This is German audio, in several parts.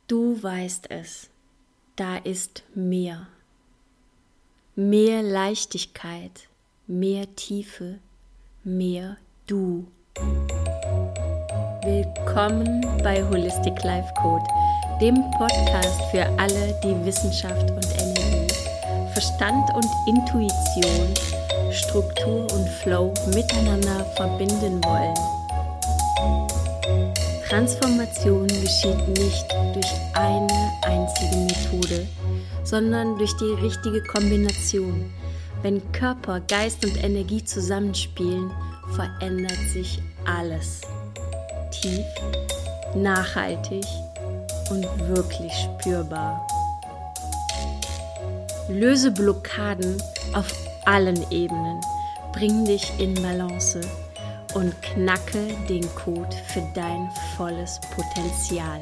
Du weißt es, da ist mehr. Mehr Leichtigkeit, mehr Tiefe, mehr du. Willkommen bei Holistic Life Code, dem Podcast für alle, die Wissenschaft und Energie, Verstand und Intuition, Struktur und Flow miteinander verbinden wollen. Transformation geschieht nicht durch eine einzige Methode, sondern durch die richtige Kombination. Wenn Körper, Geist und Energie zusammenspielen, verändert sich alles. Tief, nachhaltig und wirklich spürbar. Löse Blockaden auf allen Ebenen, bring dich in Balance und knacke den Code für dein volles Potenzial.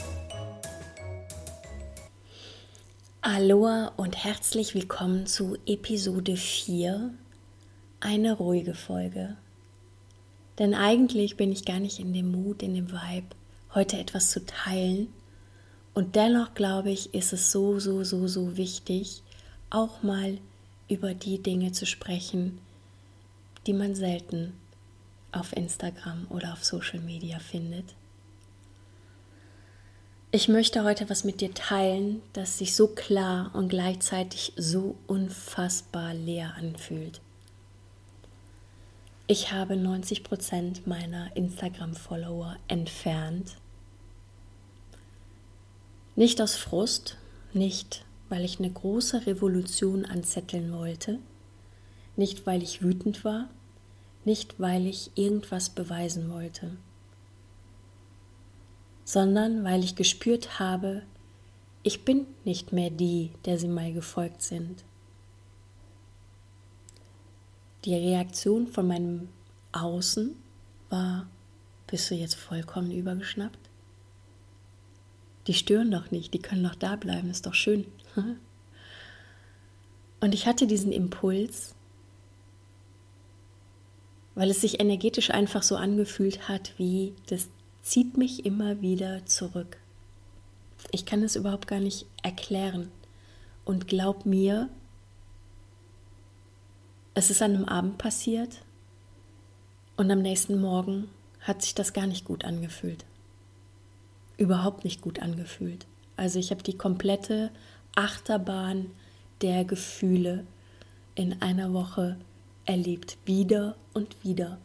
Aloha und herzlich willkommen zu Episode 4, eine ruhige Folge. Denn eigentlich bin ich gar nicht in dem Mut, in dem Vibe, heute etwas zu teilen. Und dennoch glaube ich, ist es so wichtig, auch mal über die Dinge zu sprechen, die man selten auf Instagram oder auf Social Media findet. Ich möchte heute was mit dir teilen, das sich so klar und gleichzeitig so unfassbar leer anfühlt. Ich habe 90% meiner Instagram-Follower entfernt. Nicht aus Frust, nicht weil ich eine große Revolution anzetteln wollte, nicht weil ich wütend war, nicht weil ich irgendwas beweisen wollte, sondern weil ich gespürt habe, ich bin nicht mehr die, der sie mal gefolgt sind. Die Reaktion von meinem Außen war, bist du jetzt vollkommen übergeschnappt? Die stören doch nicht, die können doch da bleiben, ist doch schön. Und ich hatte diesen Impuls, weil es sich energetisch einfach so angefühlt hat, wie das zieht mich immer wieder zurück. Ich kann es überhaupt gar nicht erklären. Und glaub mir, es ist an einem Abend passiert und am nächsten Morgen hat sich das gar nicht gut angefühlt. Überhaupt nicht gut angefühlt. Also ich habe die komplette Achterbahn der Gefühle in einer Woche erlebt, wieder und wieder.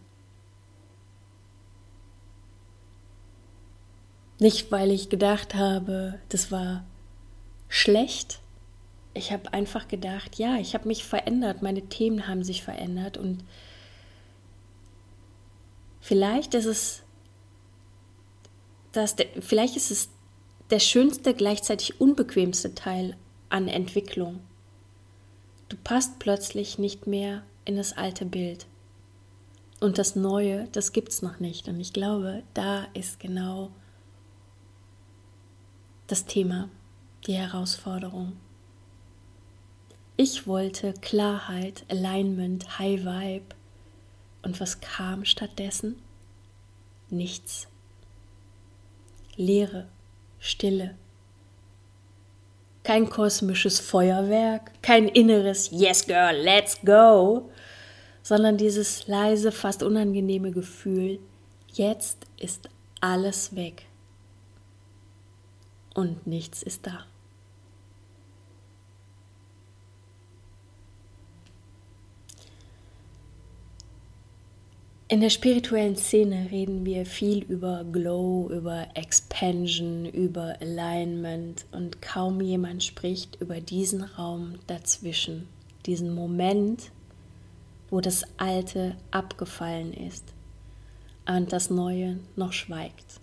Nicht, weil ich gedacht habe, das war schlecht. Ich habe einfach gedacht, ja, ich habe mich verändert, meine Themen haben sich verändert und vielleicht ist es der schönste, gleichzeitig unbequemste Teil an Entwicklung. Du passt plötzlich nicht mehr in das alte Bild. Und das Neue, das gibt's noch nicht. Und ich glaube, da ist genau das Thema, die Herausforderung. Ich wollte Klarheit, Alignment, High Vibe. Und was kam stattdessen? Nichts. Leere, Stille. Kein kosmisches Feuerwerk, kein inneres Yes Girl, let's go, sondern dieses leise, fast unangenehme Gefühl, jetzt ist alles weg und nichts ist da. In der spirituellen Szene reden wir viel über Glow, über Expansion, über Alignment und kaum jemand spricht über diesen Raum dazwischen, diesen Moment, wo das Alte abgefallen ist und das Neue noch schweigt.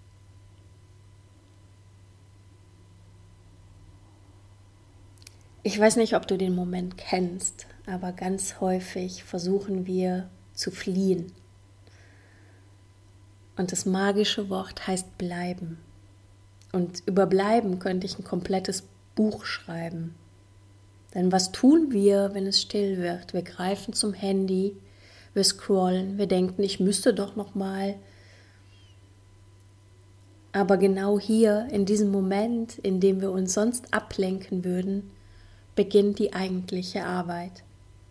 Ich weiß nicht, ob du den Moment kennst, aber ganz häufig versuchen wir zu fliehen. Und das magische Wort heißt bleiben. Und über bleiben könnte ich ein komplettes Buch schreiben. Denn was tun wir, wenn es still wird? Wir greifen zum Handy, wir scrollen, wir denken, ich müsste doch noch mal Aber genau hier, in diesem Moment, in dem wir uns sonst ablenken würden, beginnt die eigentliche Arbeit.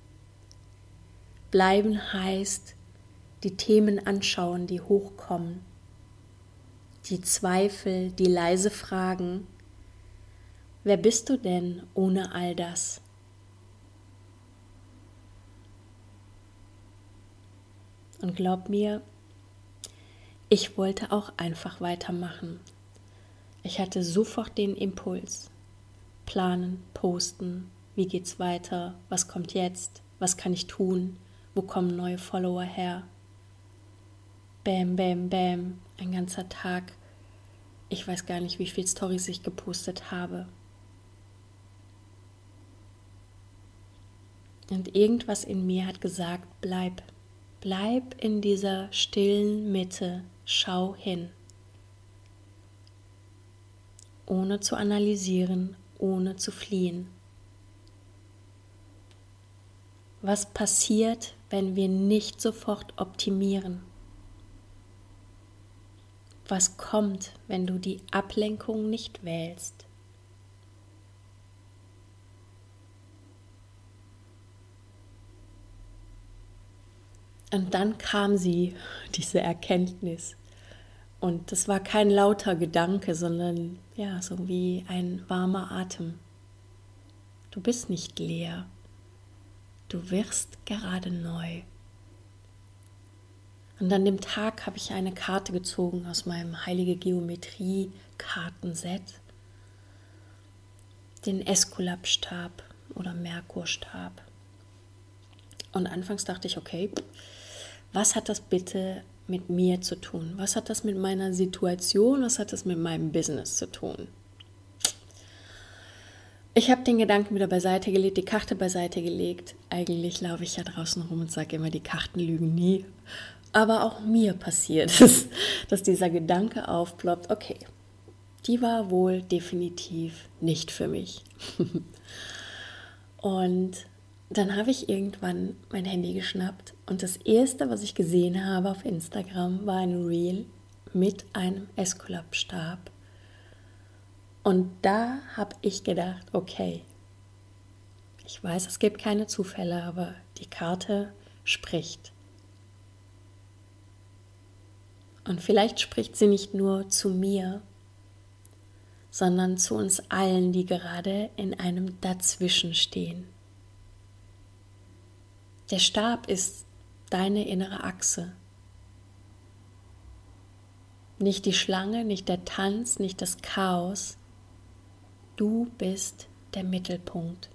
Bleiben heißt, die Themen anschauen, die hochkommen, die Zweifel, die leise Fragen. Wer bist du denn ohne all das? Und glaub mir, ich wollte auch einfach weitermachen. Ich hatte sofort den Impuls. Planen, posten, wie geht's weiter, was kommt jetzt, was kann ich tun, wo kommen neue Follower her. Bam, bam, bam, ein ganzer Tag. Ich weiß gar nicht, wie viele Storys ich gepostet habe. Und irgendwas in mir hat gesagt, bleib in dieser stillen Mitte, schau hin. Ohne zu analysieren, ohne zu fliehen. Was passiert, wenn wir nicht sofort optimieren? Was kommt, wenn du die Ablenkung nicht wählst? Und dann kam diese Erkenntnis. Und das war kein lauter Gedanke, sondern ja, so wie ein warmer Atem. Du bist nicht leer. Du wirst gerade neu. Und an dem Tag habe ich eine Karte gezogen aus meinem Heilige Geometrie-Kartenset. Den Äskulapstab oder Merkurstab. Und anfangs dachte ich, okay, was hat das bitte mit mir zu tun? Was hat das mit meiner Situation, was hat das mit meinem Business zu tun? Ich habe den Gedanken wieder beiseite gelegt, die Karte beiseite gelegt. Eigentlich laufe ich ja draußen rum und sage immer, die Karten lügen nie. Aber auch mir passiert es, dass dieser Gedanke aufploppt, okay, die war wohl definitiv nicht für mich. Und dann habe ich irgendwann mein Handy geschnappt und das erste, was ich gesehen habe auf Instagram, war ein Reel mit einem Äskulapstab. Und da habe ich gedacht, okay, ich weiß, es gibt keine Zufälle, aber die Karte spricht. Und vielleicht spricht sie nicht nur zu mir, sondern zu uns allen, die gerade in einem Dazwischen stehen. Der Stab ist deine innere Achse. Nicht die Schlange, nicht der Tanz, nicht das Chaos. Du bist der Mittelpunkt.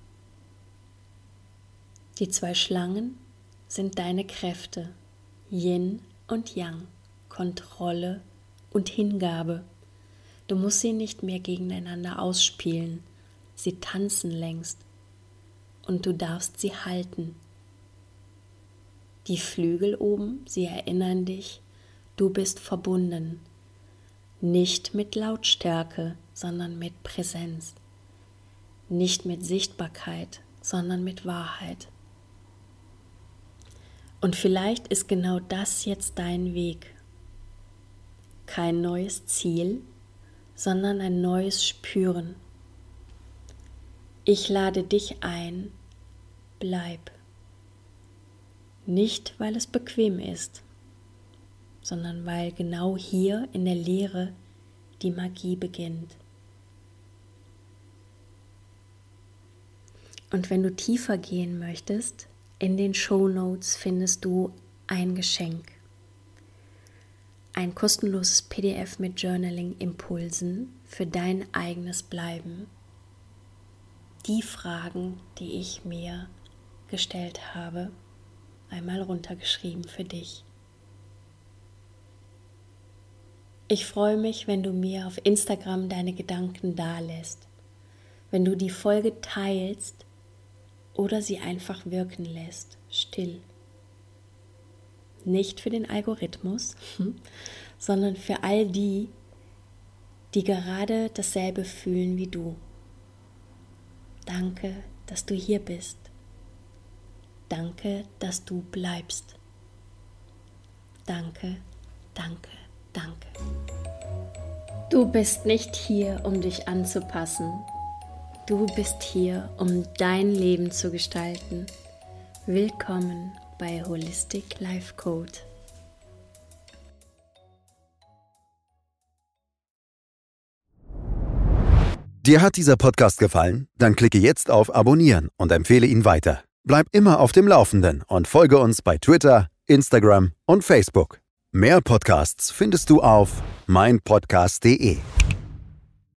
Die zwei Schlangen sind deine Kräfte, Yin und Yang, Kontrolle und Hingabe. Du musst sie nicht mehr gegeneinander ausspielen, sie tanzen längst und du darfst sie halten. Die Flügel oben, sie erinnern dich, du bist verbunden, nicht mit Lautstärke, sondern mit Präsenz, nicht mit Sichtbarkeit, sondern mit Wahrheit. Und vielleicht ist genau das jetzt dein Weg. Kein neues Ziel, sondern ein neues Spüren. Ich lade dich ein, bleib. Nicht, weil es bequem ist, sondern weil genau hier in der Leere die Magie beginnt. Und wenn du tiefer gehen möchtest, in den Shownotes findest du ein Geschenk. Ein kostenloses PDF mit Journaling-Impulsen für dein eigenes Bleiben. Die Fragen, die ich mir gestellt habe, einmal runtergeschrieben für dich. Ich freue mich, wenn du mir auf Instagram deine Gedanken dalässt, wenn du die Folge teilst oder sie einfach wirken lässt, still. Nicht für den Algorithmus, sondern für all die, die gerade dasselbe fühlen wie du. Danke, dass du hier bist. Danke, dass du bleibst. Danke, danke, danke. Du bist nicht hier, um dich anzupassen. Du bist hier, um dein Leben zu gestalten. Willkommen bei Holistic Life Code. Dir hat dieser Podcast gefallen? Dann klicke jetzt auf Abonnieren und empfehle ihn weiter. Bleib immer auf dem Laufenden und folge uns bei Twitter, Instagram und Facebook. Mehr Podcasts findest du auf meinpodcast.de.